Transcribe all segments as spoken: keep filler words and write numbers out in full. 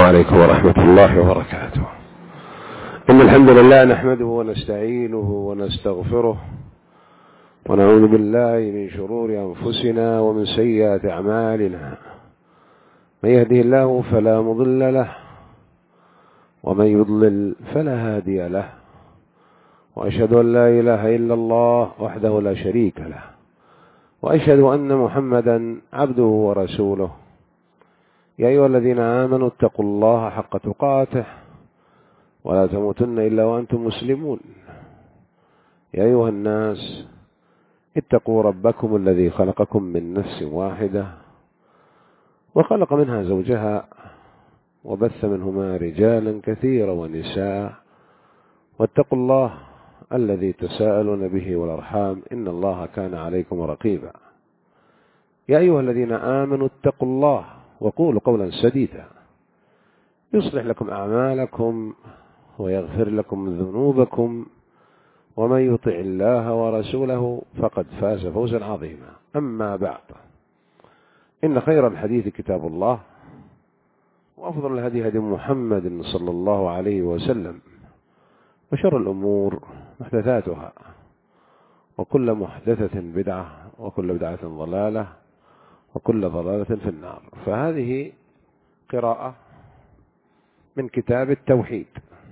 عليكم ورحمة الله وبركاته. إن الحمد لله نحمده ونستعينه ونستغفره ونعوذ بالله من شرور أنفسنا ومن سيئات أعمالنا. من يهده الله فلا مضل له ومن يضلل فلا هادي له، وأشهد أن لا إله إلا الله وحده لا شريك له، وأشهد أن محمدا عبده ورسوله. يا أيها الذين آمنوا اتقوا الله حق تقاته ولا تموتن إلا وأنتم مسلمون. يا أيها الناس اتقوا ربكم الذي خلقكم من نفس واحدة وخلق منها زوجها وبث منهما رجالا كثيرا ونساء، واتقوا الله الذي تساءلون به والأرحام إن الله كان عليكم رقيبا. يا أيها الذين آمنوا اتقوا الله وقولوا قولا سديدا يصلح لكم أعمالكم ويغفر لكم ذنوبكم، ومن يطع الله ورسوله فقد فاز فوزا عظيما. أما بعد، إن خير الحديث كتاب الله، وأفضل الهدي هدي محمد صلى الله عليه وسلم، وشر الأمور محدثاتها، وكل محدثة بدعة، وكل بدعة ضلالة، وكل ضلالة في النار. فهذه قراءة من كتاب التوحيد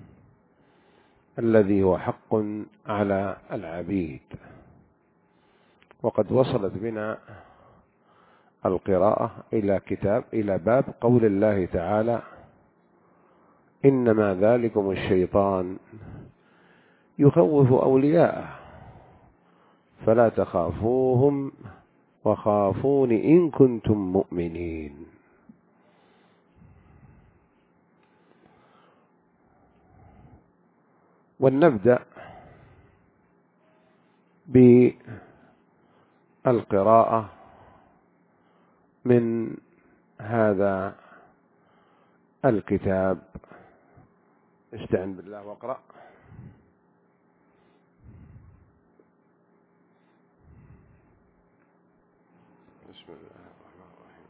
الذي هو حق على العبيد. وقد وصلت بنا القراءة إلى كتاب إلى باب قول الله تعالى: إنما ذلكم الشيطان يخوف أولياءه فلا تخافوهم وخافون إن كنتم مؤمنين. ولنبدأ بالقراءة من هذا الكتاب. استعن بالله واقرأ. بسم الله الرحمن الرحيم.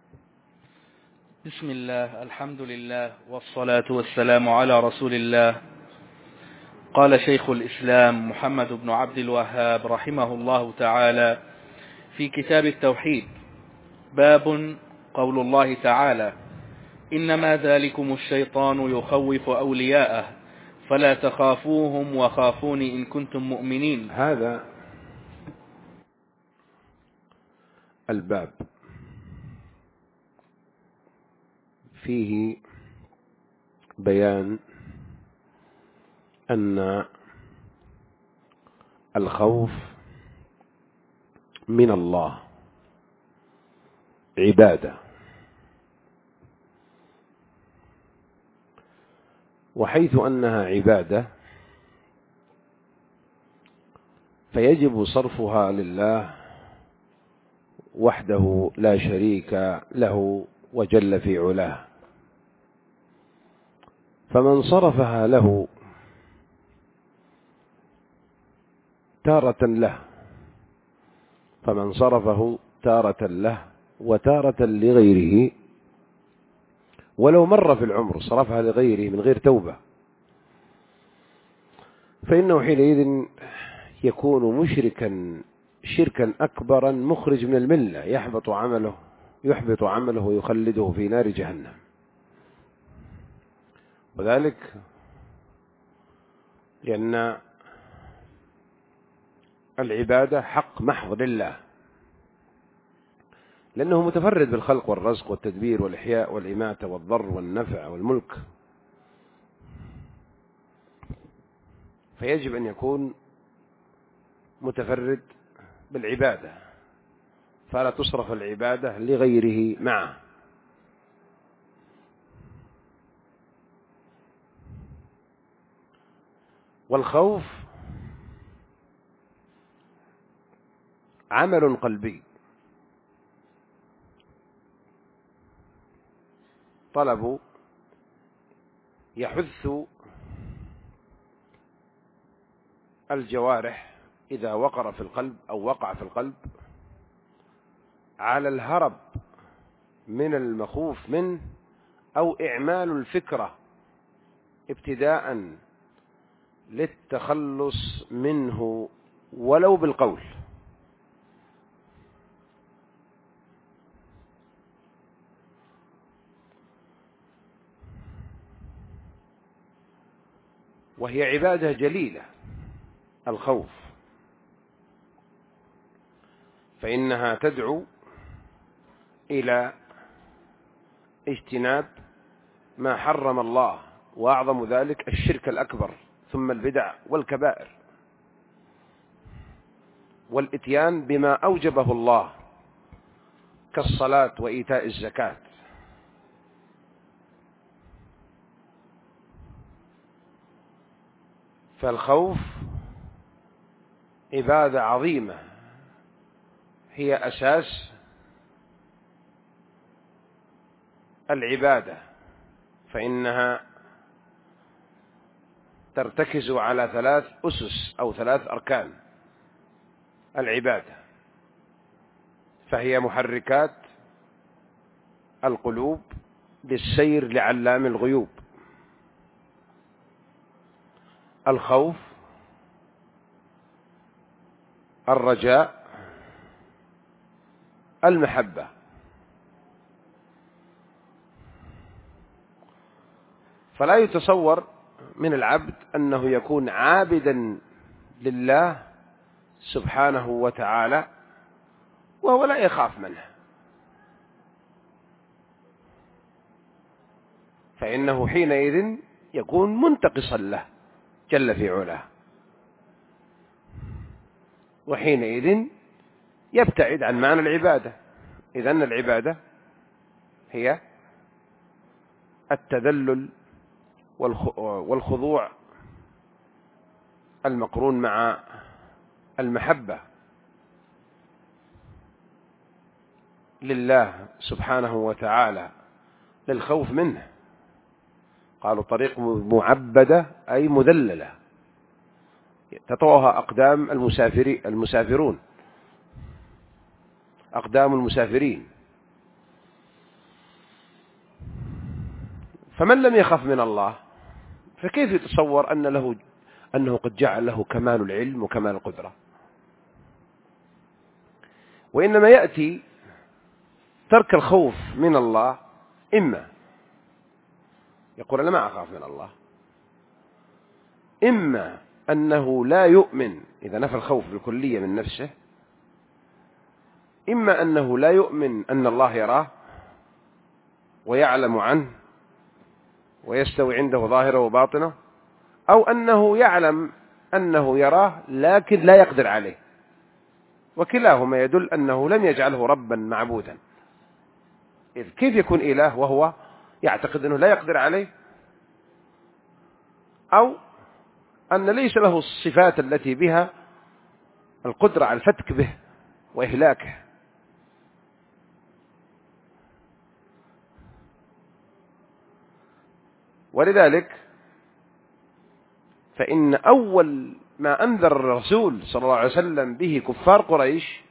بسم الله، الحمد لله، والصلاة والسلام على رسول الله. قال شيخ الإسلام محمد بن عبد الوهاب رحمه الله تعالى في كتاب التوحيد: باب قول الله تعالى: إنما ذلكم الشيطان يخوف أولياءه فلا تخافوهم وخافون إن كنتم مؤمنين. هذا الباب فيه بيان أن الخوف من الله عبادة، وحيث أنها عبادة فيجب صرفها لله وحده لا شريك له وجل في علاه. فمن صرفها له تارة له فمن صرفه تارة له وتارة لغيره، ولو مر في العمر صرفها لغيره من غير توبة، فإنه حينئذ يكون مشركا شركا أكبرا مخرج من الملة، يحبط عمله يحبط عمله ويخلده في نار جهنم. وذلك لأن العبادة حق محض لله، لأنه متفرد بالخلق والرزق والتدبير والإحياء والإماتة والضر والنفع والملك، فيجب أن يكون متفرد بالعبادة، فلا تصرف العبادة لغيره معه. والخوف عمل قلبي، طلب يحث الجوارح إذا وقر في القلب أو وقع في القلب على الهرب من المخوف منه أو إعمال الفكرة ابتداء للتخلص منه ولو بالقول. وهي عبادة جليلة الخوف، فإنها تدعو إلى اجتناب ما حرم الله، وأعظم ذلك الشرك الأكبر، ثم البدع والكبائر، والإتيان بما أوجبه الله كالصلاة وإيتاء الزكاة. فالخوف عبادة عظيمة، هي أساس العبادة، فإنها ترتكز على ثلاث أسس أو ثلاث أركان العبادة، فهي محركات القلوب للسير لعلام الغيوب. الخوف، الرجاء، المحبة. فلا يتصور من العبد أنه يكون عابدا لله سبحانه وتعالى وهو لا يخاف منه، فإنه حينئذ يكون منتقصا له جل في علاه، وحينئذ يبتعد عن معنى العبادة. إذن العبادة هي التذلل والخضوع المقرون مع المحبة لله سبحانه وتعالى للخوف منه. قالوا طريق معبدة أي مذللة تطوها أقدام المسافرين المسافرون أقدام المسافرين. فمن لم يخف من الله فكيف يتصور أن له أنه قد جعل له كمال العلم وكمال القدرة؟ وإنما يأتي ترك الخوف من الله، إما يقول أنا ما أخاف من الله، إما أنه لا يؤمن إذا نفى الخوف بالكلية من نفسه، إما أنه لا يؤمن أن الله يراه ويعلم عنه ويستوي عنده ظاهره وباطنه، أو أنه يعلم أنه يراه لكن لا يقدر عليه، وكلاهما يدل أنه لم يجعله ربا معبودا. إذ كيف يكون إله وهو يعتقد أنه لا يقدر عليه، أو أن ليس له الصفات التي بها القدرة على الفتك به وإهلاكه. ولذلك فإن أول ما أنذر الرسول صلى الله عليه وسلم به كفار قريش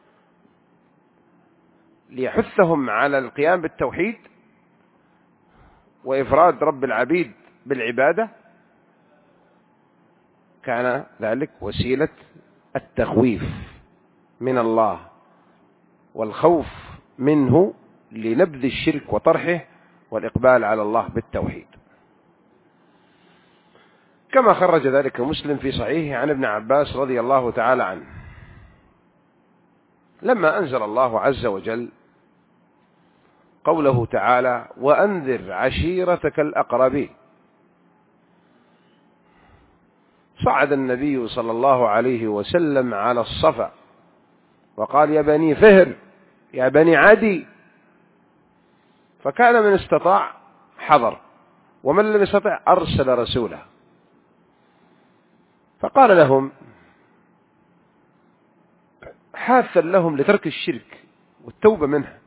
ليحثهم على القيام بالتوحيد وإفراد رب العبيد بالعبادة، كان ذلك وسيلة التخويف من الله والخوف منه لنبذ الشرك وطرحه والإقبال على الله بالتوحيد، كما خرج ذلك مسلم في صحيحه عن ابن عباس رضي الله تعالى عنه لما أنزل الله عز وجل قوله تعالى: وأنذر عشيرتك الأقربين. صعد النبي صلى الله عليه وسلم على الصفا وقال: يا بني فهر، يا بني عدي. فكان من استطاع حضر، ومن لم يستطع أرسل رسوله، فقال لهم حاثا لهم لترك الشرك والتوبة منه،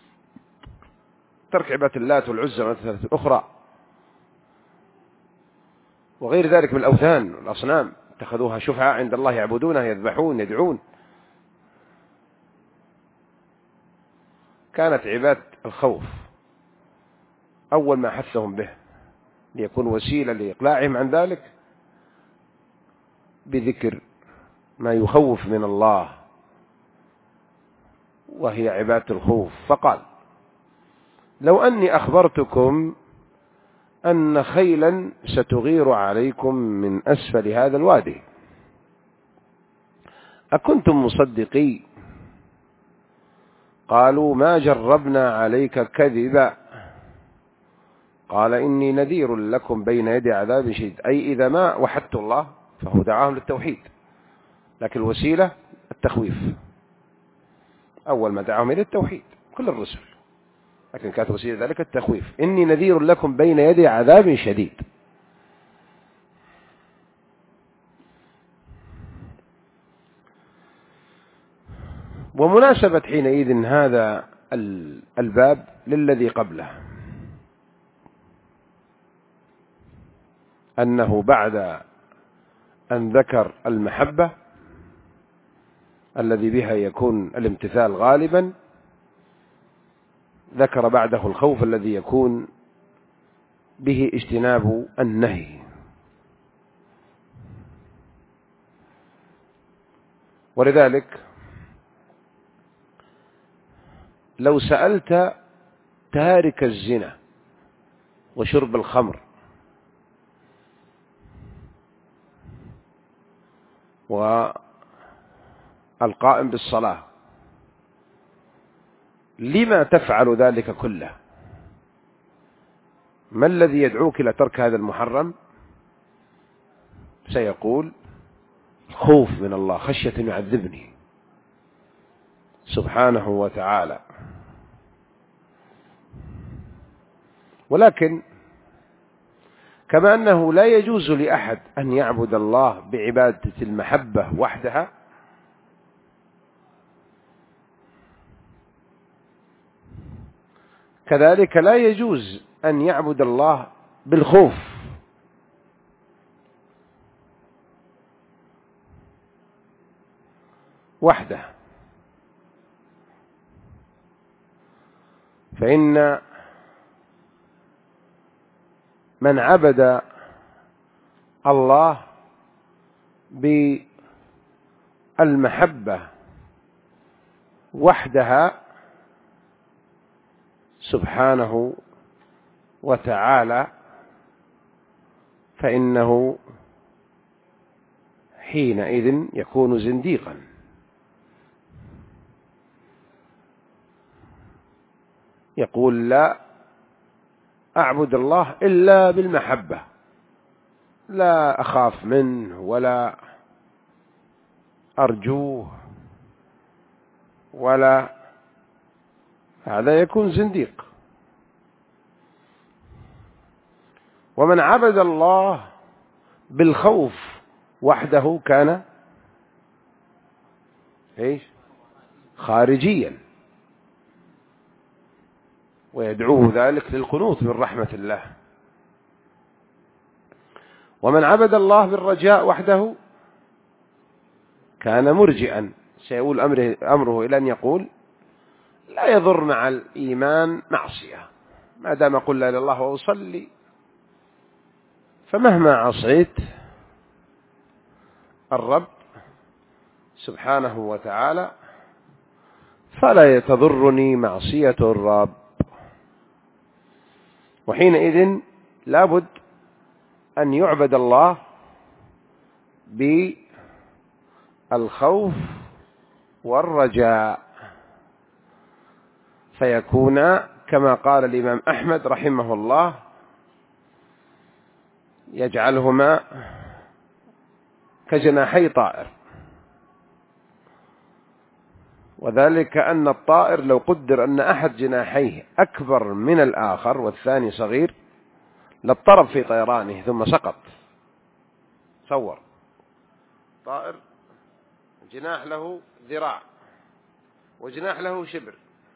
ترك عبادة اللات والعزى والمناة الأخرى وغير ذلك من الأوثان والأصنام، اتخذوها شفعاء عند الله يعبدونها يذبحون يدعون. كانت عبادة الخوف أول ما حثهم به ليكون وسيلة لإقلاعهم عن ذلك بذكر ما يخوف من الله، وهي عبادة الخوف. فقال: لو أني أخبرتكم أن خيلا ستغير عليكم من أسفل هذا الوادي أكنتم مصدقي؟ قالوا: ما جربنا عليك كذبا. قال: إني نذير لكم بين يدي عذاب شديد. أي إذا ما وحدت الله فهو دعاهم للتوحيد، لكن الوسيلة التخويف. أول ما دعاهم إلى التوحيد كل الرسل، لكن كانت وسيلة ذلك التخويف. إني نذير لكم بين يدي عذاب شديد. ومناسبة حينئذ هذا الباب للذي قبله، أنه بعد أن ذكر المحبة الذي بها يكون الامتثال غالبا، ذكر بعده الخوف الذي يكون به اجتناب النهي. ولذلك لو سألت تارك الزنا وشرب الخمر والقائم بالصلاة لما تفعل ذلك كله، ما الذي يدعوك إلى ترك هذا المحرم؟ سيقول: خوف من الله، خشية أن يعذبني سبحانه وتعالى. ولكن كما أنه لا يجوز لأحد أن يعبد الله بعبادة المحبة وحدها، كذلك لا يجوز أن يعبد الله بالخوف. وحده. فإن من عبد الله بالمحبة وحدها سبحانه وتعالى فإنه حينئذ يكون زنديقا. يقول: لا أعبد الله إلا بالمحبة، لا أخاف منه ولا أرجوه ولا، هذا يكون زنديق. ومن عبد الله بالخوف وحده كان إيش؟ خارجيا، ويدعوه ذلك للقنوط من رحمة الله. ومن عبد الله بالرجاء وحده كان مرجئا، سيقول أمره, أمره إلى أن يقول: لا يضر مع الإيمان معصية، ما دام أقول لا إله إلا الله وأصلي فمهما عصيت الرب سبحانه وتعالى فلا تضرني معصية الرب. وحينئذ لابد أن يعبد الله بالخوف والرجاء، فيكون كما قال الإمام أحمد رحمه الله: يجعلهما كجناحي طائر. وذلك أن الطائر لو قدر أن أحد جناحيه أكبر من الآخر والثاني صغير لاضطرب في طيرانه ثم سقط. تصور طائر جناح له ذراع وجناح له شبر،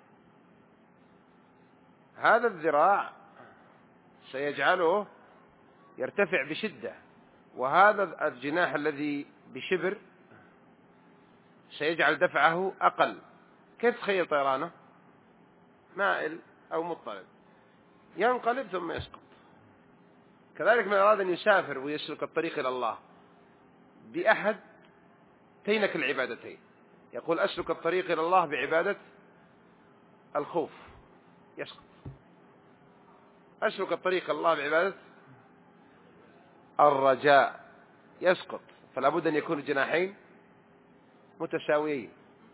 هذا الذراع سيجعله يرتفع بشدة، وهذا الجناح الذي بشبر سيجعل دفعه أقل. كيف تخيل طيرانه؟ مائل أو مضطرب. ينقلب ثم يسقط. كذلك من أراد أن يسافر ويسلك الطريق إلى الله بأحد تينك العبادتين، يقول أسلك الطريق إلى الله بعبادة الخوف، يسقط. أسلك الطريق إلى الله بعبادة الرجاء، يسقط. فلا بد أن يكون الجناحين متساويين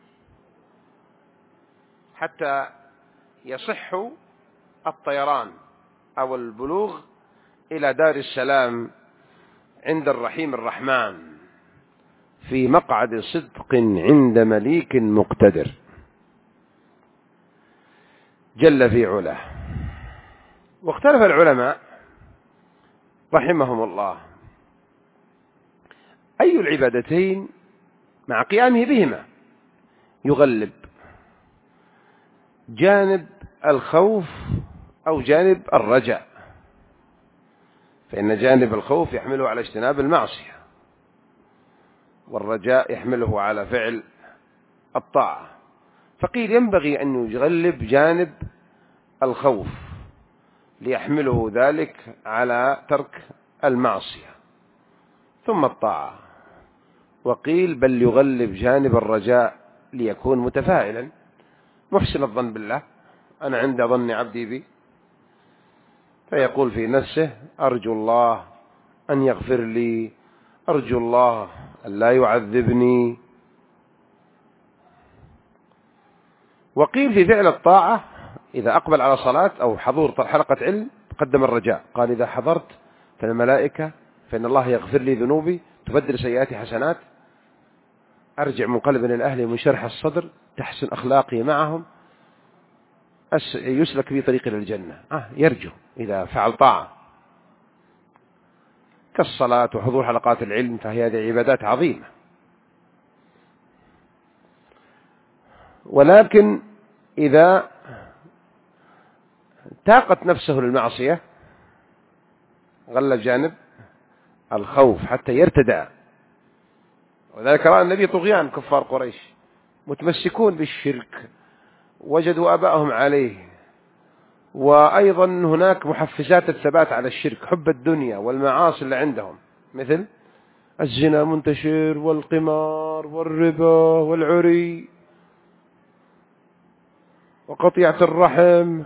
حتى يصح الطيران أو البلوغ إلى دار السلام عند الرحيم الرحمن في مقعد صدق عند مليك مقتدر جل في علاه. واختلف العلماء رحمهم الله أي العبادتين مع قيامه بهما يغلب، جانب الخوف أو جانب الرجاء؟ فإن جانب الخوف يحمله على اجتناب المعصية، والرجاء يحمله على فعل الطاعة. فقيل ينبغي أن يغلب جانب الخوف ليحمله ذلك على ترك المعصية ثم الطاعة، وقيل بل يغلب جانب الرجاء ليكون متفائلا محسن الظن بالله، أنا عند ظن عبدي بي، فيقول في نفسه أرجو الله أن يغفر لي، أرجو الله أن لا يعذبني. وقيل في فعل الطاعة إذا أقبل على صلاة أو حضور حلقة علم قدم الرجاء، قال إذا حضرت فالملائكة فإن الله يغفر لي ذنوبي تبدل سيئاتي حسنات، أرجع منقلبا إلى أهلي منشرح الصدر، تحسن أخلاقي معهم، يسلك في طريق إلى الجنة. آه يرجو إذا فعل طاعة كالصلاة وحضور حلقات العلم، فهي هذه عبادات عظيمة. ولكن إذا تاقت نفسه للمعصية غلب جانب الخوف حتى يرتدع. وذلك رأى النبي طغيان كفار قريش متمسكون بالشرك، وجدوا آباءهم عليه، وأيضا هناك محفزات الثبات على الشرك، حب الدنيا والمعاصي اللي عندهم، مثل الزنا منتشر والقمار والربا والعري وقطيعة الرحم.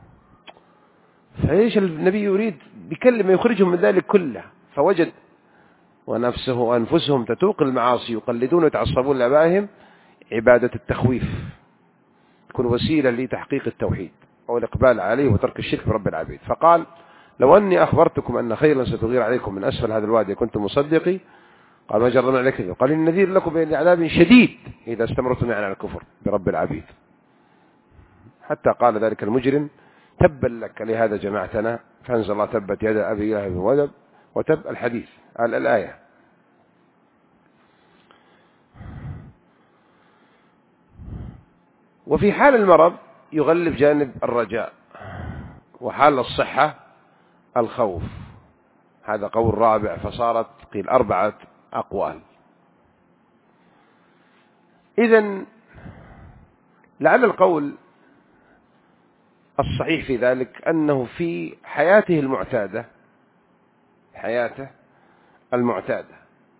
فإيش النبي يريد بكلمة يخرجهم من ذلك كله؟ فوجد ونفسه وأنفسهم تتوق المعاصي، يقلدون ويتعصبون لآبائهم، عبادة التخويف تكون وسيلة لتحقيق التوحيد أو الإقبال عليه وترك الشرك برب العبيد. فقال لو أني أخبرتكم أن خيرا ستغير عليكم من أسفل هذا الوادي كنتم مصدقي، قال ما جربنا عليك، قال النذير لكم بين عذاب شديد إذا استمرتم على الكفر برب العبيد، حتى قال ذلك المجرم تبا لك لهذا جماعتنا، فأنزل الله تبت يد أبي لهب وتب وتب الحديث على الآية. وفي حال المرض يغلب جانب الرجاء، وحال الصحة الخوف. هذا قول رابع، فصارت قيل أربعة أقوال. إذن لعل القول الصحيح في ذلك أنه في حياته المعتادة، حياته المعتادة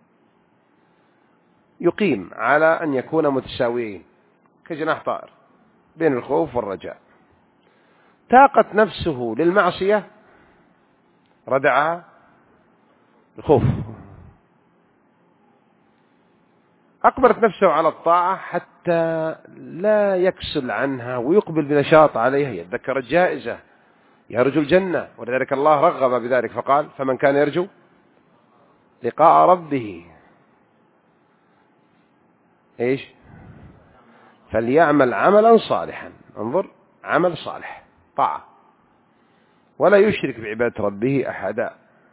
يقيم على أن يكون متساويين كجناح طائر بين الخوف والرجاء. تاقت نفسه للمعصية ردعها الخوف، أقبلت نفسه على الطاعة حتى لا يكسل عنها ويقبل بنشاط عليها، يتذكر الجائزة، يرجو الجنة، ولذلك الله رغب بذلك فقال فمن كان يرجو لقاء ربه إيش فليعمل عملا صالحا، انظر عمل صالح طاعة، ولا يشرك بعبادة ربه أحدا.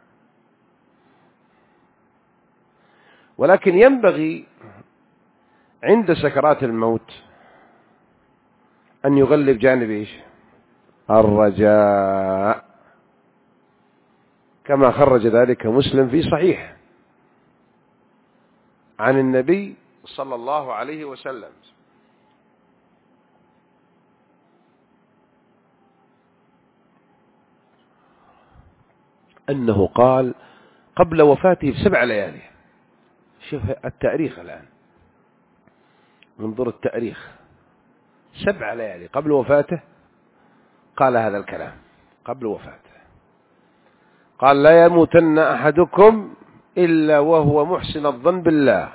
ولكن ينبغي عند سكرات الموت أن يغلب جانب إيش الرجاء، كما خرج ذلك مسلم في صحيح عن النبي صلى الله عليه وسلم أنه قال قبل وفاته بسبع ليالي. شوف التاريخ الآن، منظر التاريخ، سبع ليالي قبل وفاته قال هذا الكلام قبل وفاته. قال لا يموتن أحدكم إلا وهو محسن الظن بالله.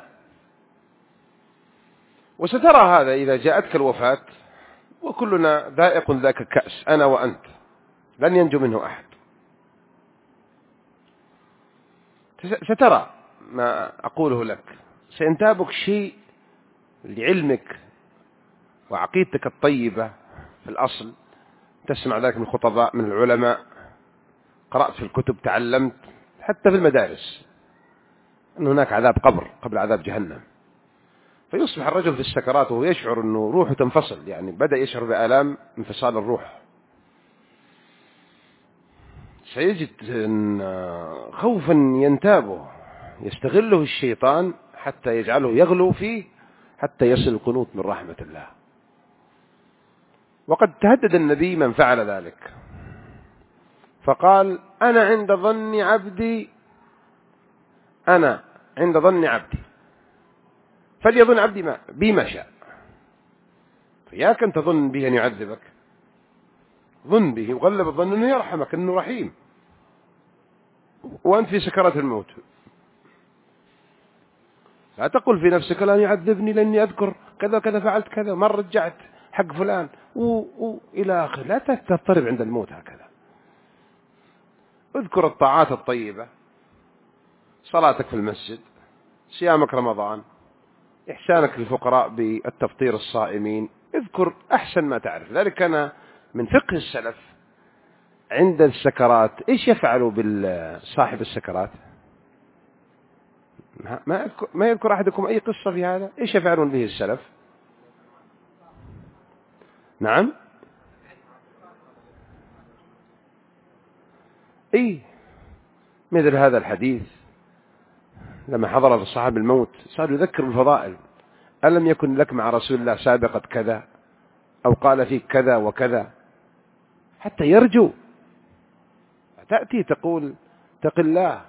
وسترى هذا إذا جاءتك الوفاة، وكلنا ذائق ذاك الكأس أنا وأنت، لن ينجو منه أحد. سترى ما أقوله لك، سينتابك شيء لعلمك وعقيدتك الطيبة في الأصل، تسمع ذلك من خطباء من العلماء، قرأت في الكتب، تعلمت حتى في المدارس أن هناك عذاب قبر قبل عذاب جهنم. فيصبح الرجل في السكرات وهو يشعر أنه روحه تنفصل، يعني بدأ يشعر بآلام انفصال الروح. سيجد أن خوفا ينتابه يستغله الشيطان حتى يجعله يغلو فيه حتى يصل القنوط من رحمة الله. وقد تهدد النبي من فعل ذلك، فقال أنا عند ظن عبدي أنا عند ظن عبدي فليظن عبدي ما بي ما شاء. فياك أن تظن به أن يعذبك، ظن به وغلب الظن أنه يرحمك، أنه رحيم، وأنت في سكرات الموت. لا تقل في نفسك لن يعذبني لأني أذكر كذا كذا فعلت كذا، مرة رجعت حق فلان وإلى آخر. لا تضطرب عند الموت هكذا. اذكر الطاعات الطيبة، صلاتك في المسجد، صيامك رمضان، إحسانك للفقراء بالتفطير الصائمين، اذكر أحسن ما تعرف. ذلك كان من فقه السلف عند السكرات. إيش يفعلوا بالصاحب السكرات؟ ما ما يذكر أحدكم أي قصة في هذا؟ إيش يفعلون به السلف؟ نعم، إيه، مثل هذا الحديث لما حضر الصحابة الموت صار يذكر بالفضائل. ألم يكن لك مع رسول الله سابقة كذا، أو قال فيك كذا وكذا، حتى يرجو. تأتي تقول تق الله.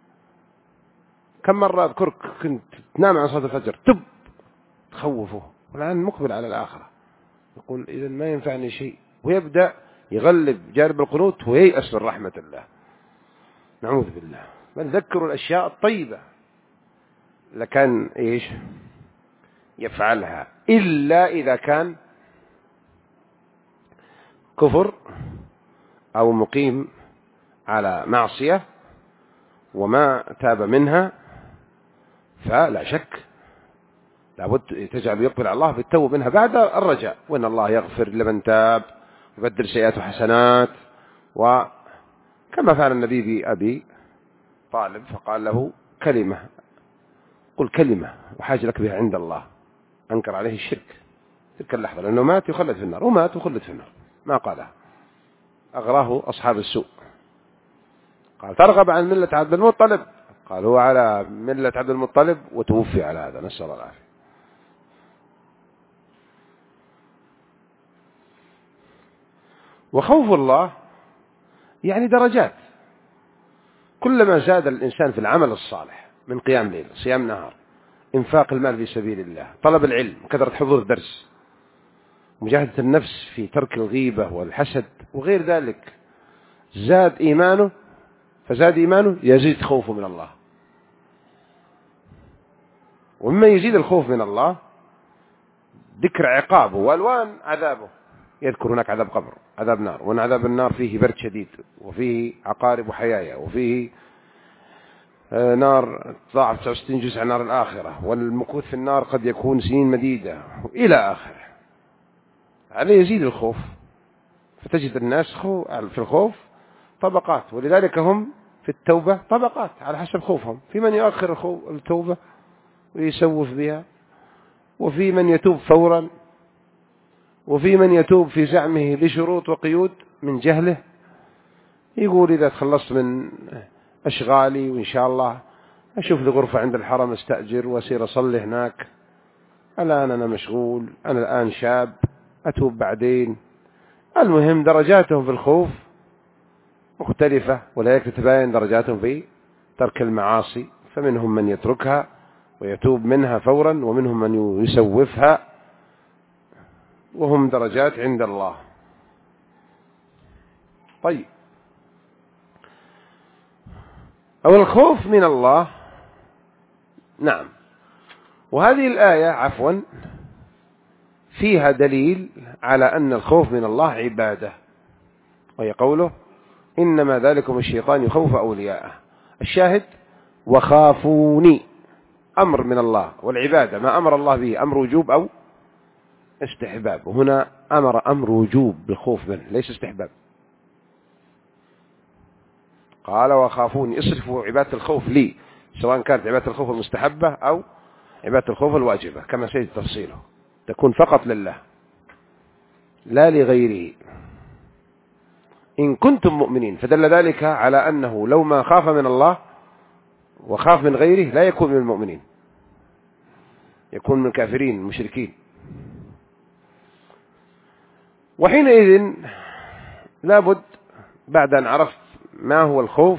كم مرة أذكرك كنت تنام عن صلاة الفجر تب تخوفه، والآن مقبل على الآخرة، يقول إذا ما ينفعني شيء، ويبدأ يغلب جانب القنوت وييأس من رحمة الله. نعوذ بالله. بل ذكروا الأشياء الطيبة لكان إيش يفعلها، إلا إذا كان كفر أو مقيم على معصية وما تاب منها، فلا شك لابد تجعل يقبل على الله بالتوبة منها بعد الرجاء، وأن الله يغفر لمن تاب ويبدل سيئاته حسنات. وكما فعل النبي بأبي طالب فقال له كلمة، قل كلمة وحاج لك بها عند الله، أنكر عليه الشرك تلك اللحظة، لأنه مات يخلد في النار، ومات وخلد في النار، ما قالها، أغراه أصحاب السوء. قال ترغب عن ملة عبد المطلب؟ قال هو على ملة عبد المطلب وتوفي على هذا، نسأل الله العافية. وخوف الله يعني درجات، كلما زاد الإنسان في العمل الصالح من قيام ليل، صيام نهار، إنفاق المال في سبيل الله، طلب العلم، كثرة حضور الدرس، مجاهدة النفس في ترك الغيبة والحسد وغير ذلك، زاد إيمانه، فزاد إيمانه يزيد خوفه من الله. ومما يزيد الخوف من الله ذكر عقابه وألوان عذابه. يذكر هناك عذاب قبر، عذاب نار، وأن عذاب النار فيه برد شديد، وفيه عقارب وحيايا، وفيه نار ضاعف تسعة وستين جزء عن نار الآخرة، والمكوث في النار قد يكون سنين مديدة إلى آخره. هذا يزيد الخوف. فتجد الناس في الخوف طبقات، ولذلك هم في التوبة طبقات على حسب خوفهم. في من يؤخر التوبة ويسوف بها، وفي من يتوب فورا، وفي من يتوب في زعمه بشروط وقيود من جهله، يقول إذا تخلصت من أشغالي وإن شاء الله أشوف لي غرفة عند الحرم استأجر وأسير أصلي هناك، الآن أنا مشغول، أنا الآن شاب، أتوب بعدين. المهم درجاتهم في الخوف مختلفة، ولذلك تتباين درجاتهم في ترك المعاصي، فمنهم من يتركها ويتوب منها فورا، ومنهم من يسوفها، وهم درجات عند الله. طيب، أو الخوف من الله. نعم، وهذه الآية عفوا فيها دليل على أن الخوف من الله عبادة، وهي قوله إنما ذلكم الشيطان يخوف أولياءه. الشاهد وخافوني أمر من الله، والعبادة ما أمر الله به أمر وجوب أو استحباب، وهنا أمر أمر وجوب بالخوف منه ليس استحباب. قال وخافوني، اصرفوا عبادة الخوف لي، سواء كانت عبادة الخوف المستحبة أو عبادة الخوف الواجبة كما سيجد تفصيله، تكون فقط لله لا لغيره إن كنتم مؤمنين. فدل ذلك على أنه لو ما خاف من الله وخاف من غيره لا يكون من المؤمنين، يكون من الكافرين المشركين. وحينئذ لابد بعد أن عرفت ما هو الخوف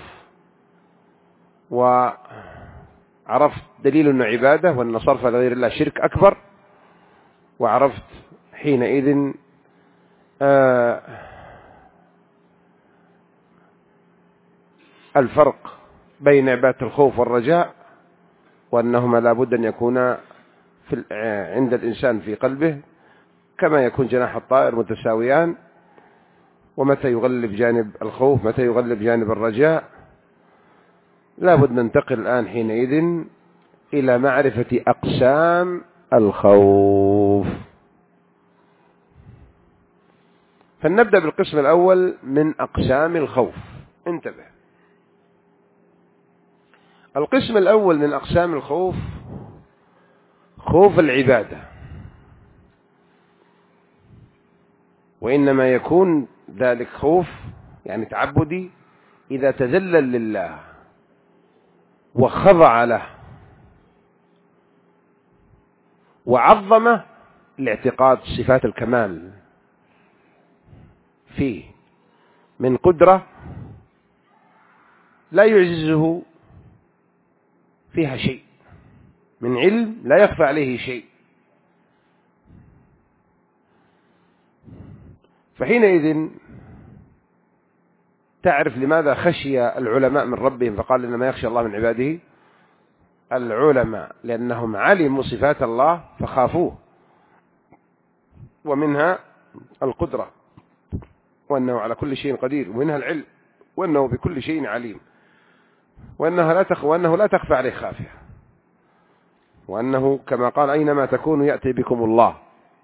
وعرفت دليل أنه عبادة وأن صرف لغير الله شرك أكبر، وعرفت حينئذ آه الفرق بين عبادة الخوف والرجاء، وأنهما لابد أن يكونا في عند الإنسان في قلبه كما يكون جناح الطائر متساويان، ومتى يغلب جانب الخوف متى يغلب جانب الرجاء. لابد ننتقل الآن حينئذ إلى معرفة أقسام الخوف. فلنبدأ بالقسم الأول من أقسام الخوف. انتبه، القسم الأول من أقسام الخوف خوف العبادة، وإنما يكون ذلك خوف يعني تعبدي إذا تذلل لله وخضع له وعظم لاعتقاد صفات الكمال فيه من قدرة لا يعجزه فيها شيء، من علم لا يخفى عليه شيء. فحينئذ تعرف لماذا خشي العلماء من ربهم فقال إنما يخشى الله من عباده العلماء، لأنهم علموا صفات الله فخافوه، ومنها القدرة وأنه على كل شيء قدير، ومنها العلم وأنه بكل شيء عليم، وأنه لا تخ وأنه لا تخفى عليه خافية، وأنه كما قال أينما تكونوا يأتي بكم الله.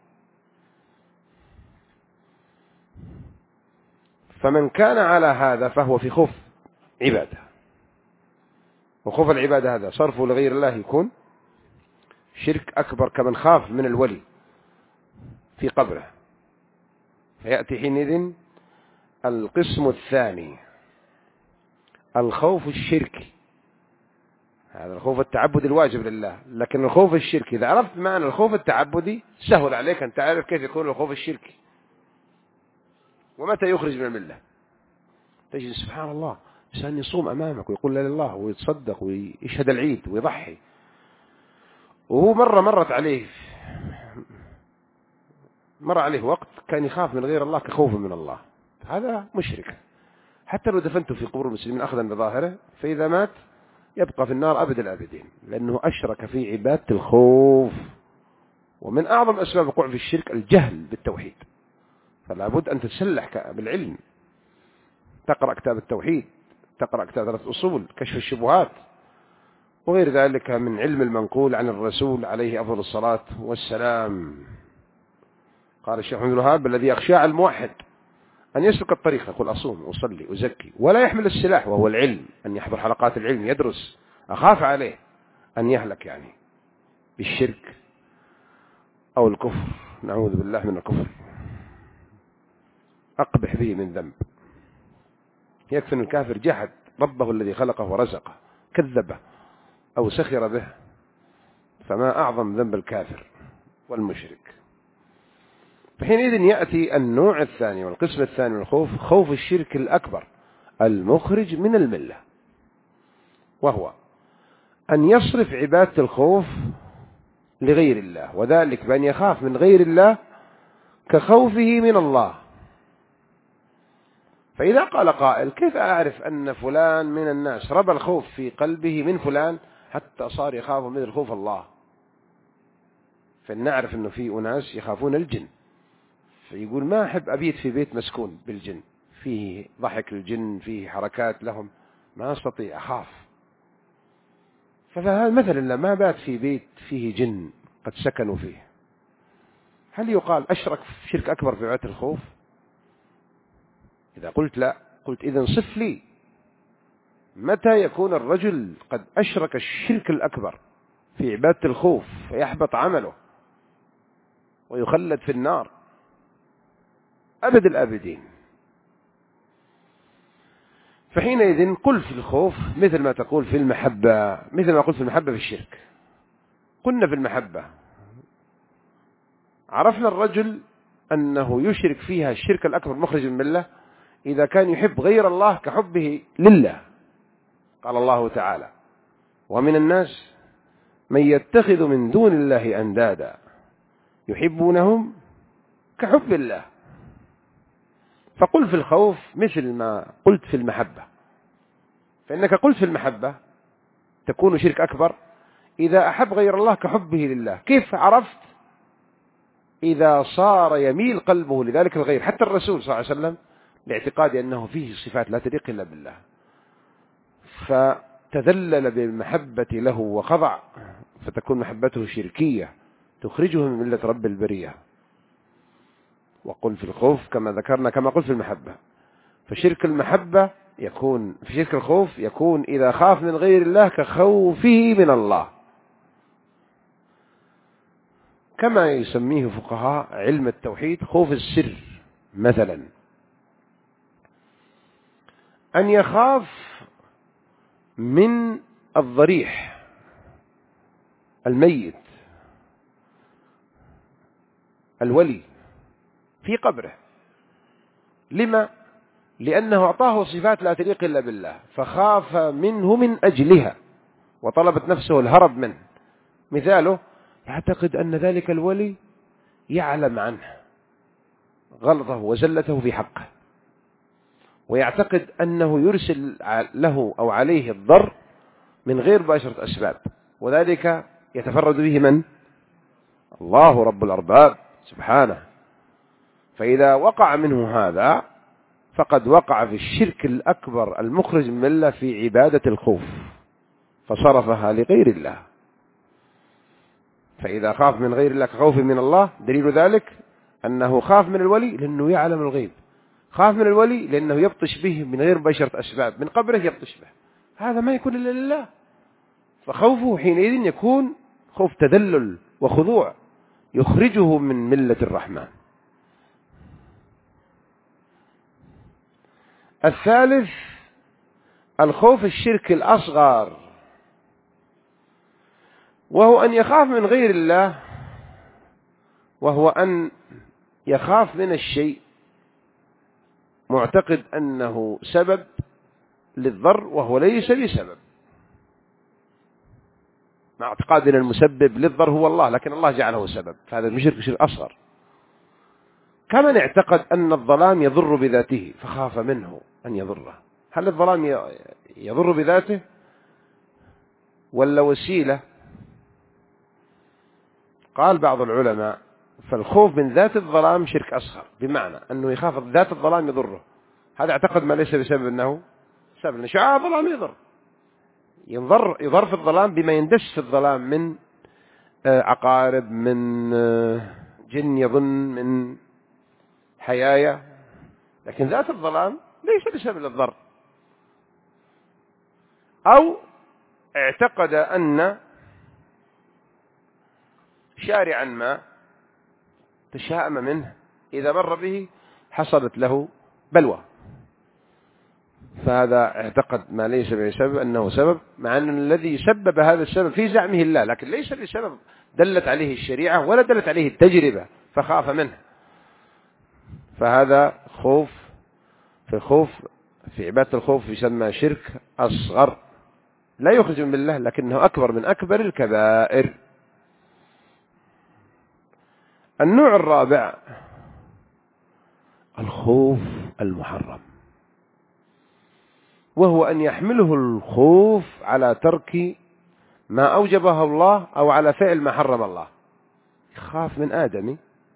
فمن كان على هذا فهو في خوف عبادة، وخوف العبادة هذا صرفه لغير الله يكون شرك أكبر، كمن خاف من الولي في قبره. فيأتي حينئذ القسم الثاني الخوف الشركي، هذا الخوف التعبدي الواجب لله. لكن الخوف الشركي إذا عرفت معنى الخوف التعبدي سهل عليك أن تعرف كيف يكون الخوف الشركي ومتى يخرج من الملة. تجد سبحان الله إنسان يصوم أمامك ويقول لا لله ويتصدق ويشهد العيد ويضحي، وهو مرة مرت عليه مر عليه وقت كان يخاف من غير الله كخوف من الله، هذا مشرك. حتى لو دفنته في قبور المسلمين أخذا بظاهره فإذا مات يبقى في النار أبد الآبدين، لأنه أشرك في عبادة الخوف. ومن أعظم أسباب الوقوع في الشرك الجهل بالتوحيد، فلا بد أن تتسلح بالعلم، تقرأ كتاب التوحيد، تقرأ كتاب ثلاث أصول، كشف الشبهات، وغير ذلك من علم المنقول عن الرسول عليه أفضل الصلاة والسلام. قال الشيخ محمد بن الوهاب الذي يخشى على الموحد أن يسلك الطريق، يقول أصوم أصلي أزكي ولا يحمل السلاح وهو العلم، أن يحضر حلقات العلم يدرس، أخاف عليه أن يهلك يعني بالشرك أو الكفر، نعوذ بالله من الكفر، أقبح به من ذنب. يكفي أن الكافر جحد ربه الذي خلقه ورزقه، كذبه أو سخر به، فما أعظم ذنب الكافر والمشرك. فحينئذ يأتي النوع الثاني والقسم الثاني من الخوف خوف الشرك الأكبر المخرج من الملة، وهو أن يصرف عبادة الخوف لغير الله، وذلك بأن يخاف من غير الله كخوفه من الله. فإذا قال قائل: كيف أعرف أن فلان من الناس ربى الخوف في قلبه من فلان حتى صار يخاف مثل خوف الله؟ فنعرف أنه في أناس يخافون الجن، فيقول: ما أحب أبيت في بيت مسكون بالجن، فيه ضحك الجن، فيه حركات لهم، ما أستطيع، أخاف. فهذا مثلا ما بات في بيت فيه جن قد سكنوا فيه، هل يقال أشرك في شرك أكبر في عبادة الخوف؟ إذا قلت لا، قلت: إذن صف لي متى يكون الرجل قد أشرك الشرك الأكبر في عبادة الخوف فيحبط عمله ويخلد في النار أبد الآبدين. فحينئذ قل في الخوف مثل ما تقول في المحبة، مثل ما قلت في المحبة في الشرك. قلنا في المحبة عرفنا الرجل أنه يشرك فيها الشرك الأكبر مخرج من الملة إذا كان يحب غير الله كحبه لله. قال الله تعالى: ومن الناس من يتخذ من دون الله أندادا يحبونهم كحب الله. فقل في الخوف مثل ما قلت في المحبة، فإنك قلت في المحبة تكون شرك أكبر إذا أحب غير الله كحبه لله. كيف عرفت؟ إذا صار يميل قلبه لذلك الغير، حتى الرسول صلى الله عليه وسلم لاعتقاد أنه فيه صفات لا تليق إلا بالله، فتذلل بالمحبة له وخضع، فتكون محبته شركية تخرجه من ملة رب البرية. وقل في الخوف كما ذكرنا كما قلت في المحبة. فشرك المحبة يكون في شرك الخوف يكون إذا خاف من غير الله كخوفه من الله، كما يسميه فقهاء علم التوحيد خوف السر. مثلا أن يخاف من الضريح الميت الولي في قبره. لما؟ لأنه أعطاه صفات لا تليق إلا بالله فخاف منه من أجلها وطلبت نفسه الهرب منه. مثاله: يعتقد أن ذلك الولي يعلم عنه غلطه وزلته في حقه، ويعتقد أنه يرسل له أو عليه الضر من غير باشرة أسباب، وذلك يتفرد به من؟ الله رب الأرباب سبحانه. فإذا وقع منه هذا فقد وقع في الشرك الأكبر المخرج من الملة في عبادة الخوف فصرفها لغير الله. فإذا خاف من غير الله كخوف من الله، دليل ذلك أنه خاف من الولي لأنه يعلم الغيب، خاف من الولي لأنه يبطش به من غير بشرة أسباب، من قبره يبطش به، هذا ما يكون إلا لله. فخوفه حينئذ يكون خوف تذلل وخضوع يخرجه من ملة الرحمن. الثالث الخوف الشرك الأصغر، وهو أن يخاف من غير الله، وهو أن يخاف من الشيء معتقد أنه سبب للضر وهو ليس بسبب، مع اعتقاد أن المسبب للضر هو الله لكن الله جعله سبب، فهذا المشرك شرك أصغر. كمن اعتقد أن الظلام يضر بذاته فخاف منه أن يضره. هل الظلام يضر بذاته ولا وسيلة؟ قال بعض العلماء: فالخوف من ذات الظلام شرك أصغر، بمعنى أنه يخاف ذات الظلام يضره، هذا اعتقد ما ليس بسبب أنه سبب، أن شعاع الظلام يضر، يضر يضر في الظلام بما يندس في الظلام من عقارب، من جن يظن، من حيايا، لكن ذات الظلام ليس بسبب الضر. أو اعتقد أن شارعا ما تشاءم منه إذا مر به حصلت له بلوى، فهذا اعتقد ما ليس بسبب أنه سبب، مع أن الذي سبب هذا السبب في زعمه الله، لكن ليس بسبب دلت عليه الشريعة ولا دلت عليه التجربة فخاف منه. فهذا خوف في خوف في عبادة الخوف يسمى شرك أصغر، لا يخرج من الله لكنه أكبر من أكبر الكبائر. النوع الرابع الخوف المحرم، وهو أن يحمله الخوف على ترك ما أوجبه الله أو على فعل ما حرم الله. يخاف من آدمي،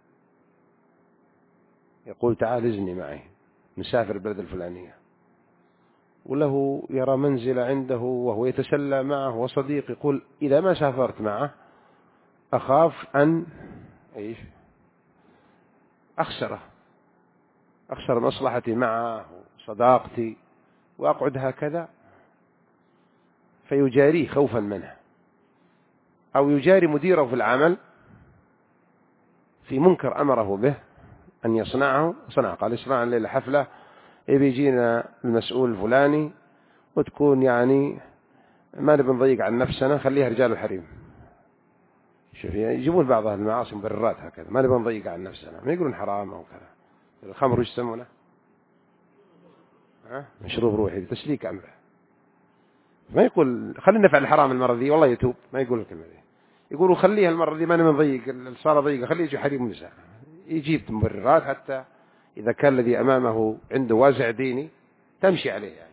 يقول تعال ازني معي، نسافر البلد الفلانية، وله يرى منزل عنده وهو يتسلى معه وصديق، يقول إذا ما سافرت معه أخاف أن إيش أخسره، أخسر مصلحتي معه وصداقتي وأقعد هكذا، فيجاريه خوفا منه. أو يجاري مديره في العمل في منكر أمره به أن يصنعه صنع، قال اصنع الليلة حفلة يبي يجينا المسؤول الفلاني وتكون يعني ما نبي نضيق عن نفسنا، خليها رجال الحريم. شوف يجيبون بعض المعاصي مبررات هكذا، ما نبي نضيق عن نفسنا، ما يقولون حرام أو كذا. الخمر وش يسمونه؟ ها مشروب روحي، تسليك أمره. ما يقول خلينا نفعل الحرام المرة ذي والله يتوب، ما يقول الكلمة ذي، يقولوا خليها المرة ذي ما نبي نضيق الصالة ضيقة، خليه يجي حريم ونساء. يجيب مبررات حتى إذا كان الذي أمامه عنده وازع ديني تمشي عليه يعني.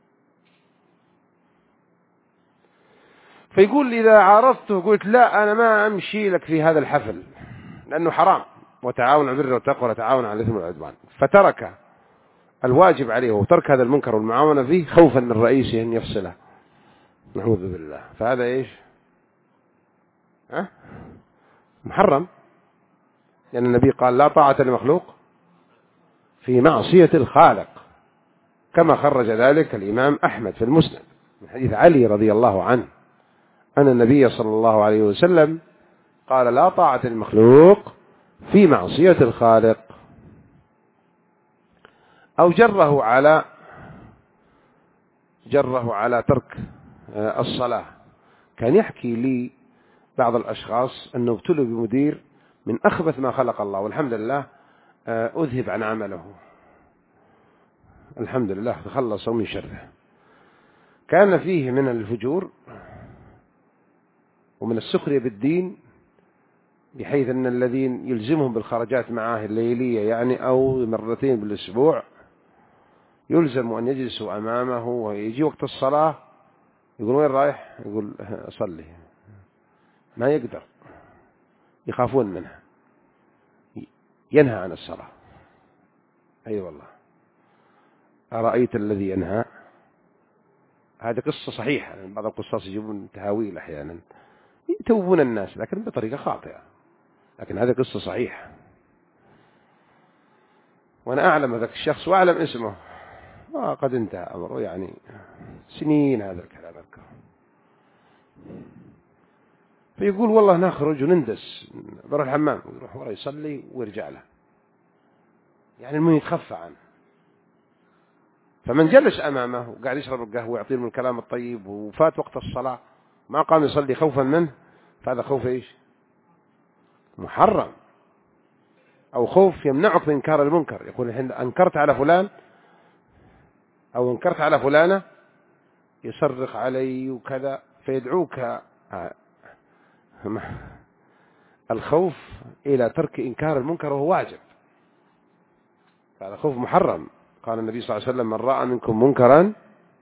فيقول إذا عارضته قلت لا أنا ما أمشي لك في هذا الحفل لأنه حرام، وتعاون على البر والتقوى وتعاون على الإثم والعدوان، فترك الواجب عليه وترك هذا المنكر والمعاونة فيه خوفا من رئيسه أن يفصله، نعوذ بالله. فهذا إيش؟ أه؟ محرم، لأن النبي قال لا طاعة لمخلوق في معصية الخالق، كما خرج ذلك الإمام أحمد في المسند من حديث علي رضي الله عنه أن النبي صلى الله عليه وسلم قال لا طاعة للمخلوق في معصية الخالق. أو جره على جره على ترك الصلاة. كان يحكي لي بعض الأشخاص أنه ابتلوا بمدير من أخبث ما خلق الله، والحمد لله أذهب عن عمله، الحمد لله تخلصوا من شره. كان فيه من الفجور ومن السخرية بالدين، بحيث أن الذين يلزمهم بالخرجات معاه الليلية يعني أو مرتين بالأسبوع يلزم أن يجلسوا أمامه، ويجي وقت الصلاة يقول وين رايح؟ يقول أصلي، ما يقدر، يخافون منه، ينهى عن الصلاة. أي أيوة والله. أرأيت الذي ينهى؟ هذه قصة صحيحة، بعض القصص يجيبون تهاويل أحيانا يتوبون الناس لكن بطريقة خاطئة، لكن هذه قصة صحيحة، وأنا أعلم هذا الشخص وأعلم اسمه، وقد انتهى أمره يعني سنين هذا الكلام. فيقول والله نخرج ونندس، بروح الحمام، يروح ورا يصلي ويرجع له، يعني المهم يتخفى عنه. فمن جلس أمامه وقاعد يشرب القهوة ويعطيه من الكلام الطيب وفات وقت الصلاة ما قام يصلي خوفا منه، فهذا خوف إيش؟ محرم، أو خوف يمنعك من إنكار المنكر. يقول الحين أنكرت على فلان أو انكرت على فلانة يصرخ علي وكذا فيدعوك الخوف إلى ترك إنكار المنكر وهو واجب، هذا خوف محرم. قال النبي صلى الله عليه وسلم من رأى منكم منكرا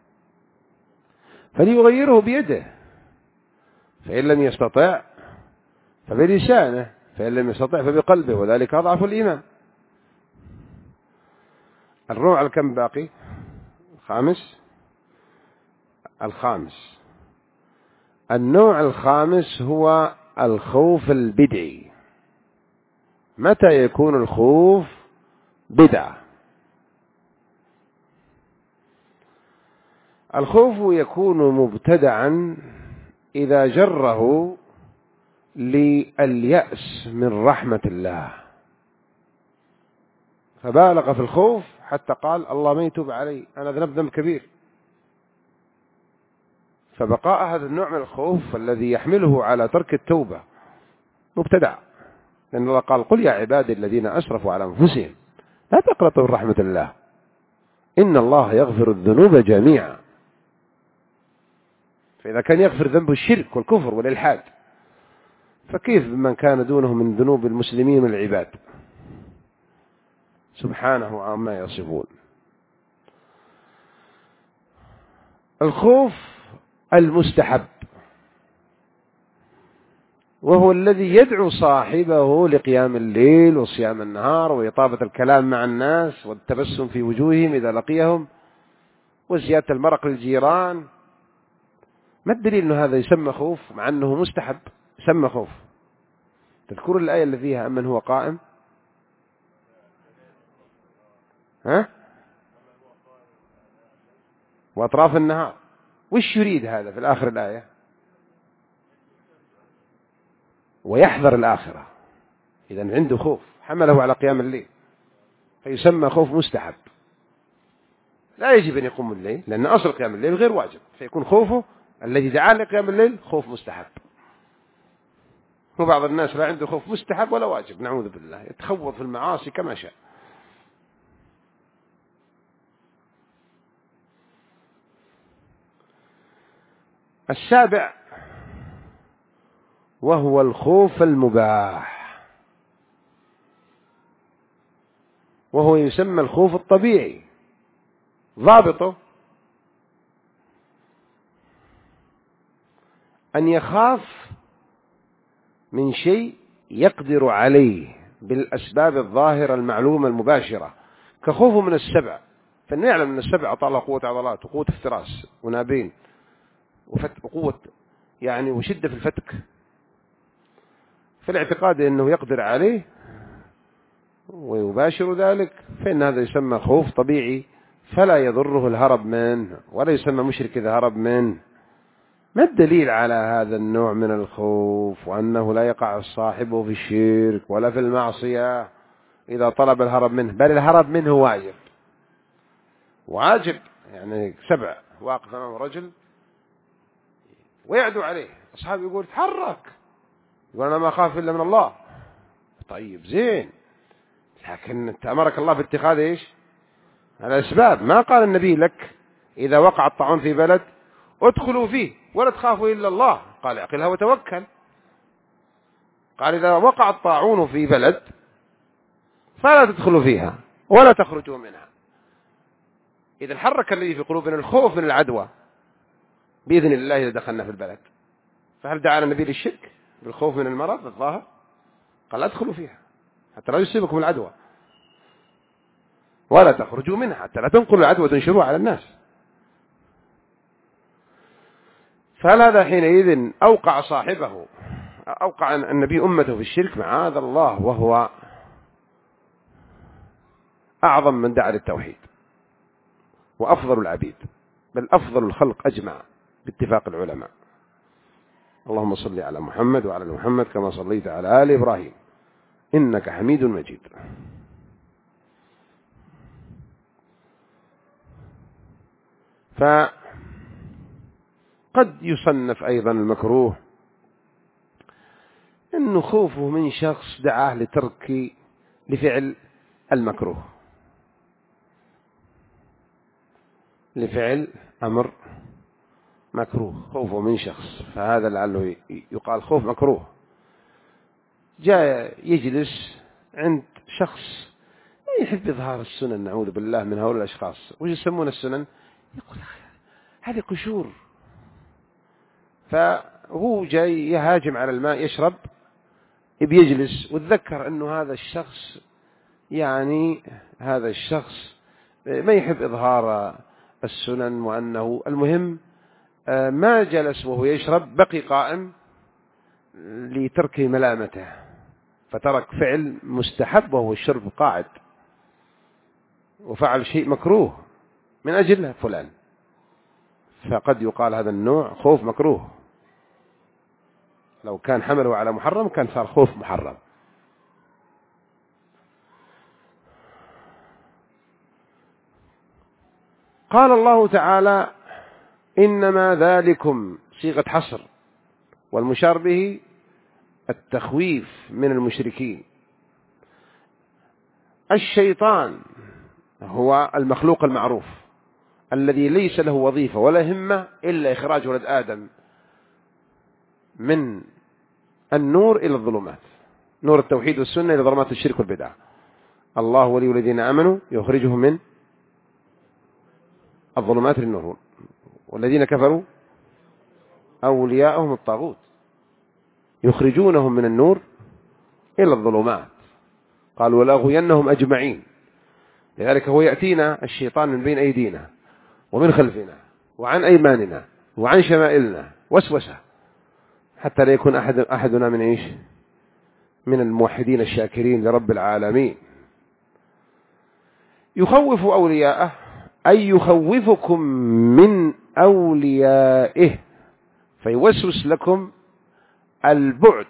فليغيره بيده، فإن لم يستطع فبلسانه، فإن لم يستطع فبقلبه، وذلك أضعف الإيمان. النوع الكم باقي؟ الخامس الخامس النوع الخامس هو الخوف البدعي. متى يكون الخوف بدعة؟ الخوف يكون مبتدعا إذا جره لليأس من رحمة الله، فبالغ في الخوف حتى قال الله ما يتوب علي، أنا ذنب ذنب كبير. فبقاء هذا النوع من الخوف الذي يحمله على ترك التوبة مبتدع، لأن الله قال قل يا عبادي الذين أسرفوا على أنفسهم لا تقنطوا من رحمة الله إن الله يغفر الذنوب جميعا. فإذا كان يغفر ذنب الشرك والكفر والإلحاد، فكيف بمن كان دونه من ذنوب المسلمين من العباد؟ سبحانه عما يصفون. الخوف المستحب، وهو الذي يدعو صاحبه لقيام الليل وصيام النهار وإطابة الكلام مع الناس والتبسم في وجوههم إذا لقيهم وزيادة المرق للجيران. ما الدليل أنه هذا يسمى خوف مع أنه مستحب؟ يسمى خوف. تذكر الآية اللي فيها أمن هو قائم، ها؟ وأطراف النهار. وش يريد هذا في الآخر الآية؟ ويحذر الآخرة. إذن عنده خوف حمله على قيام الليل، فيسمى خوف مستحب. لا يجب أن يقوم الليل، لأن أصل قيام الليل غير واجب، فيكون خوفه الذي دعاه لقيام الليل خوف مستحب. وبعض الناس لا عنده خوف مستحب ولا واجب، نعوذ بالله، يتخوض في المعاصي كما شاء. السابع وهو الخوف المباح، وهو يسمى الخوف الطبيعي. ضابطه أن يخاف من شيء يقدر عليه بالأسباب الظاهرة المعلومة المباشرة، كخوفه من السبع، فإنه يعلم أن السبع طالع قوة عضلات وقوة افتراس ونابين وقوة يعني وشدة في الفتك، في الاعتقاد أنه يقدر عليه ويباشر ذلك، فإن هذا يسمى خوف طبيعي، فلا يضره الهرب منه، ولا يسمى مشرك إذا هرب منه. ما الدليل على هذا النوع من الخوف، وأنه لا يقع صاحبه في الشرك ولا في المعصية إذا طلب الهرب منه؟ بل الهرب منه واجب. واجب يعني سبع واقف أمام رجل ويعدو عليه، أصحابه يقول تحرك، يقول أنا ما أخاف إلا من الله. طيب زين، لكن أمرك الله باتخاذ إيش الأسباب. ما قال النبي لك إذا وقع الطاعون في بلد ادخلوا فيه ولا تخافوا إلا الله، قال اعقلها وتوكل. قال إذا وقع الطاعون في بلد فلا تدخلوا فيها ولا تخرجوا منها. إذا حرك الذي في قلوبنا الخوف من العدوى بإذن الله إذا دخلنا في البلد. فهل دعانا النبي للشرك بالخوف من المرض الظاهر؟ قال لا تدخلوا فيها حتى لا يصيبكم العدوى ولا تخرجوا منها حتى لا تنقلوا العدوى وتنشروها على الناس. فهذا حينئذ أوقع صاحبه، أوقع النبي أمته في الشرك معاذ الله، وهو أعظم من دعا للتوحيد وأفضل العبيد، بل أفضل الخلق أجمع باتفاق العلماء. اللهم صل على محمد وعلى محمد كما صليت على آل إبراهيم إنك حميد مجيد. فقد يصنف أيضا المكروه إنه خوفه من شخص دعاه لترك لفعل المكروه، لفعل أمر مكروه، خوفه من شخص، فهذا لعله يقال خوف مكروه. جاء يجلس عند شخص يحب إظهار السنن، نعوذ بالله من هؤلاء الأشخاص. وش يسمون السنن؟ يقول هذه قشور. فهو جاي يهاجم على الماء يشرب، بيجلس وتذكر أنه هذا الشخص يعني هذا الشخص ما يحب إظهار السنن، وأنه المهم ما جلس وهو يشرب، بقي قائم لترك ملامته، فترك فعل مستحب وهو الشرب قاعد، وفعل شيء مكروه من أجل فلان. فقد يقال هذا النوع خوف مكروه. لو كان حمله على محرم كان صار خوف محرم. قال الله تعالى إنما ذلكم صيغة حصر، والمشار به التخويف من المشركين. الشيطان هو المخلوق المعروف الذي ليس له وظيفة ولا همة إلا إخراج ولد آدم من النور إلى الظلمات، نور التوحيد والسنة إلى ظلمات الشرك والبدع. الله ولي الذين آمنوا يخرجهم من الظلمات للنور، والذين كفروا أولياءهم الطاغوت يخرجونهم من النور إلى الظلمات. قال ولأغوينهم أجمعين. لذلك هو يأتينا الشيطان من بين أيدينا ومن خلفنا وعن أيماننا وعن شمائلنا وسوسة، حتى لا يكون أحد أحدنا من إيش؟ من الموحدين الشاكرين لرب العالمين. يخوف أولياءه أي يخوفكم من أوليائه، فيوسوس لكم البعد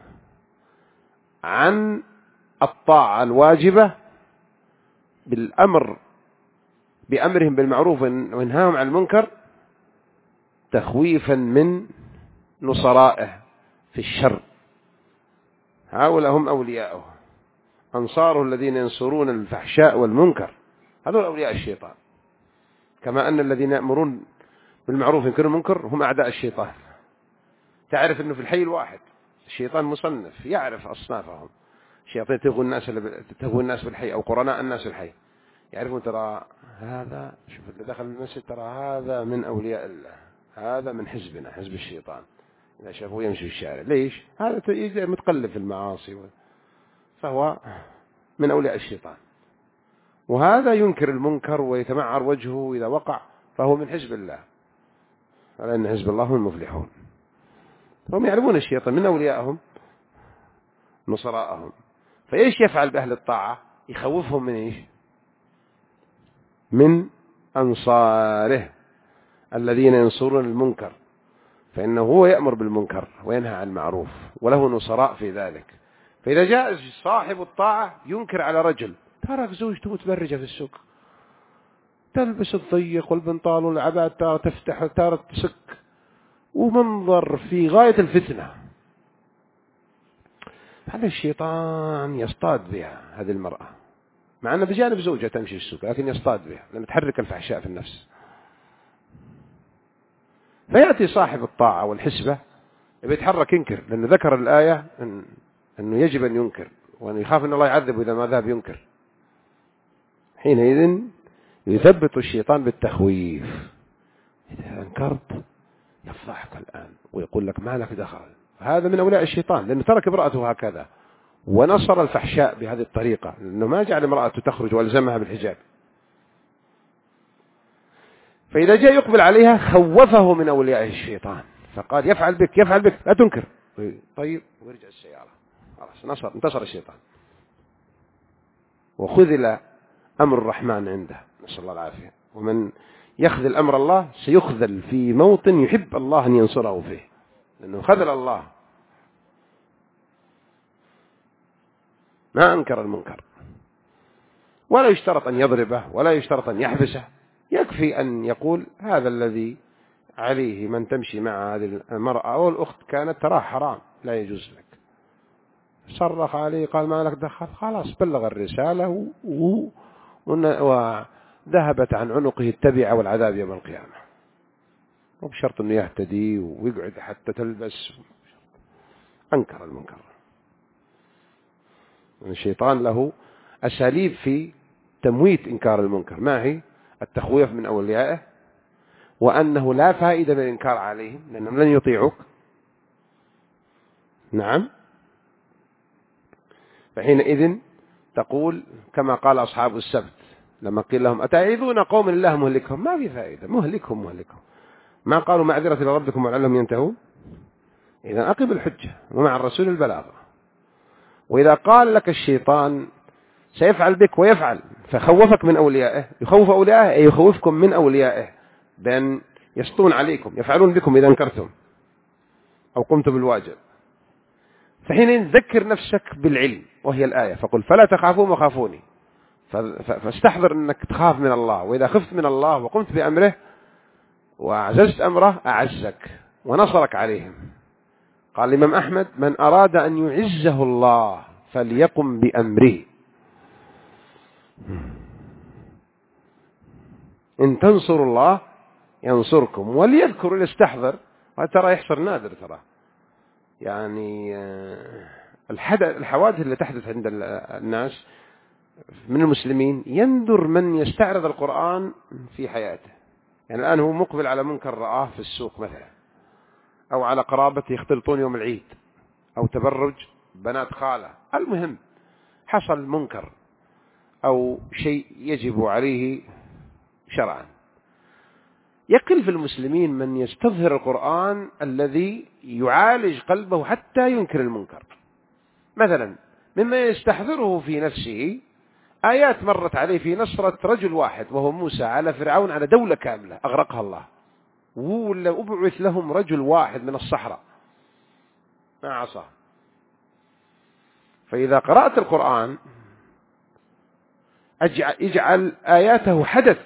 عن الطاعة الواجبة بالأمر بأمرهم بالمعروف وإنهاهم عن المنكر، تخويفا من نصرائه في الشر. هؤلاء هم أولياؤه، أنصاره الذين ينصرون الفحشاء والمنكر، هذول أولياء الشيطان. كما أن الذين يأمرون بالمعروف وينكرون المنكر هم أعداء الشيطان. تعرف أنه في الحي الواحد الشيطان مصنف يعرف أصنافهم. الشياطين تغوي الناس تغوي الناس بالحي أو قرناء الناس بالحي، يعرفون ترى هذا، شوف اللي دخل المسجد ترى هذا من أولياء الله، هذا من حزبنا حزب الشيطان. إذا شافوه يمشي في الشارع، ليش؟ هذا متقلب في المعاصي، فهو من أولياء الشيطان. وهذا ينكر المنكر ويتمعر وجهه إذا وقع، فهو من حزب الله، لأن حزب الله هم المفلحون. هم يعلمون الشيطان من أوليائهم نصراءهم. فإيش يفعل بأهل الطاعة؟ يخوفهم من إيش؟ من أنصاره الذين ينصرون المنكر، فإنه هو يأمر بالمنكر وينهى عن المعروف وله نصراء في ذلك. فإذا جاء صاحب الطاعة ينكر على رجل ترك زوجته متبرجة في السوق، تلبس الضيق والبنطال والعباءة، ترى تفتح ترى تسك، ومنظر في غاية الفتنة. هذا الشيطان يصطاد بها هذه المرأة، مع أن بجانب زوجها تمشي في السوق، لكن يصطاد بها لأن تحرك الفحشاء في النفس. فيأتي صاحب الطاعة والحسبة يتحرك ينكر، لأنه ذكر الآية إن أنه يجب أن ينكر، وأنه يخاف أن الله يعذب إذا ما ذهب ينكر. حينئذ يثبت الشيطان بالتخويف، إذا أنكرت يفضحك الآن ويقول لك ما لك دخل. هذا من أولياء الشيطان، لأنه ترك امرأته هكذا ونصر الفحشاء بهذه الطريقة، لأنه ما جعل امرأته تخرج والزمها بالحجاب. فإذا جاء يقبل عليها خوفه من أولياء الشيطان، فقال يفعل بك يفعل بك لا تنكر. طيب، ويرجع السيارة، خلاص نصر انتصر الشيطان وخذل أمر الرحمن عنده، نسأل الله العافية. ومن يخذل أمر الله سيخذل في موطن يحب الله أن ينصره فيه، لأنه خذل الله ما أنكر المنكر. ولا يشترط أن يضربه ولا يشترط أن يحبسه، يكفي أن يقول هذا الذي عليه من تمشي مع هذه المرأة أو الأخت كانت تراه حرام لا يجوز لك. صرخ عليه قال ما لك دخل، خلاص بلغ الرسالة و... وذهبت عن عنقه التبعة والعذاب يوم القيامة. وبشرط أنه يهتدي ويقعد حتى تلبس. أنكر المنكر. الشيطان له أساليب في تمويت إنكار المنكر، ما هي؟ التخويف من أوليائه، وأنه لا فائدة من الإنكار عليهم لأنهم لن يطيعوك. نعم. فحينئذ تقول كما قال أصحاب السبت لما قيل لهم أتعيذون قوم الله مهلكهم، ما في فائدة، مهلكهم مهلكهم. ما قالوا معذرة إلى ربكم ولعلهم ينتهون. إذا أقم الحجة ومع الرسول البلاغة. وإذا قال لك الشيطان سيفعل بك ويفعل فخوفك من أوليائه، يخوف أوليائه أي يخوفكم من أوليائه بأن يسطون عليكم يفعلون بكم إذا انكرتم أو قمتم بالواجب. فحين ذكر نفسك بالعلم وهي الآية، فقل فلا تخافون وخافوني، فاستحضر أنك تخاف من الله. وإذا خفت من الله وقمت بأمره وعززت أمره أعزك ونصرك عليهم. قال الإمام أحمد من أراد أن يعزه الله فليقم بأمره. إن تنصروا الله ينصركم. وليذكر اللي استحضر، وترى يحصل نادر ترى، يعني الحوادث اللي تحدث عند الناس من المسلمين يندر من يستعرض القرآن في حياته. يعني الآن هو مقبل على منكر رآه في السوق مثلا، أو على قرابته يختلطون يوم العيد، أو تبرج بنات خالة، المهم حصل منكر أو شيء يجب عليه شرعا. يقل في المسلمين من يستظهر القرآن الذي يعالج قلبه حتى ينكر المنكر. مثلا مما يستحضره في نفسه آيات مرت عليه في نصرة رجل واحد وهو موسى على فرعون، على دولة كاملة أغرقها الله، ولا أبعث لهم رجل واحد من الصحراء ما عصاه. فإذا قرأت القرآن اجعل آياته حدث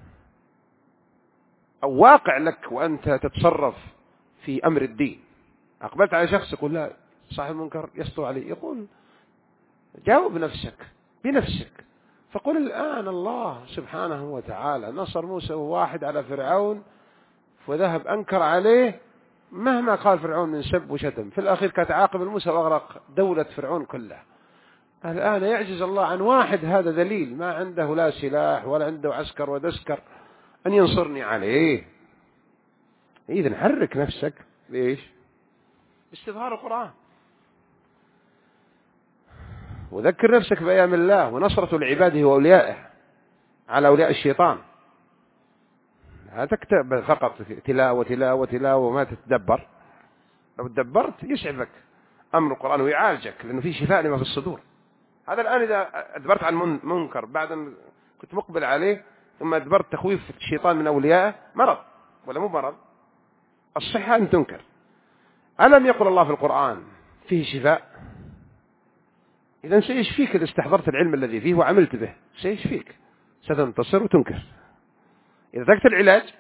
أو واقع لك وأنت تتصرف في أمر الدين. أقبلت على شخص يقول لا صاحب المنكر يسطو عليه، يقول جاوب نفسك بنفسك، فقل الآن الله سبحانه وتعالى نصر موسى واحد على فرعون، وذهب أنكر عليه مهما قال فرعون من سب وشتم، في الأخير كتعاقب الموسى وأغرق دولة فرعون كلها. الآن يعجز الله عن واحد، هذا دليل ما عنده لا سلاح ولا عنده عسكر ودسكر أن ينصرني عليه. إذن حرك نفسك ليش؟ استظهار القرآن، وذكر نفسك بأيام الله ونصرة لعباده وأوليائه على أولياء الشيطان. لا تكتب فقط تلاوة تلاوة تلاوة وما تتدبر. لو تدبرت يسعفك أمر القرآن ويعالجك، لأنه فيه شفاء لما في الصدور. هذا الآن إذا أدبرت عن منكر بعد أن كنت مقبل عليه، ثم أدبرت تخويف الشيطان من أوليائه، مرض ولا مو مرض؟ الصحة أن تنكر. ألم يقل الله في القرآن فيه شفاء؟ إذن سيشفيك إذا استحضرت العلم الذي فيه وعملت به، سيشفيك، ستنتصر وتنكر. إذا تركت العلاج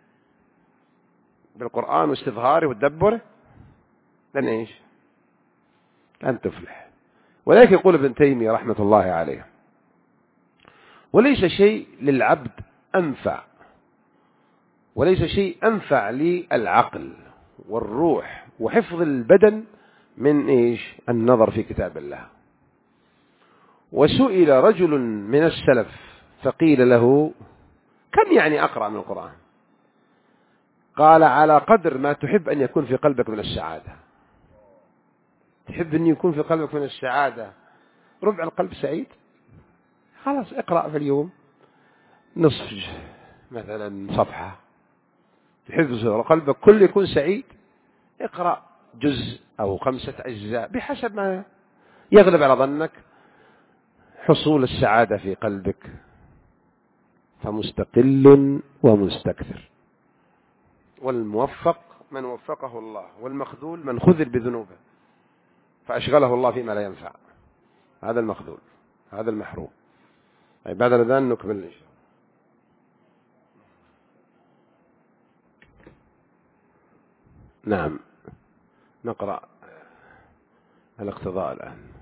بالقرآن واستظهاره وتدبره لن إيش؟ لن تفلح. ولكن يقول ابن تيمية رحمة الله عليه: وليس شيء للعبد أنفع، وليس شيء أنفع للعقل والروح وحفظ البدن من إيش؟ النظر في كتاب الله. وسئل رجل من السلف فقيل له: كم يعني أقرأ من القرآن؟ قال: على قدر ما تحب أن يكون في قلبك من السعادة. تحب أن يكون في قلبك من السعادة ربع القلب سعيد، خلاص اقرأ في اليوم نصف مثلا صفحة. تحب قلبك كل يكون سعيد، اقرأ جزء أو خمسة أجزاء بحسب ما يغلب على ظنك حصول السعادة في قلبك. فمستقل ومستكثر، والموفق من وفقه الله، والمخذول من خذل بذنوبه فأشغله الله فيما لا ينفع. هذا المخذول، هذا المحروم. أي بعد الأذان نكمل إن شاء الله. نعم، نقرأ الاقتضاء الآن.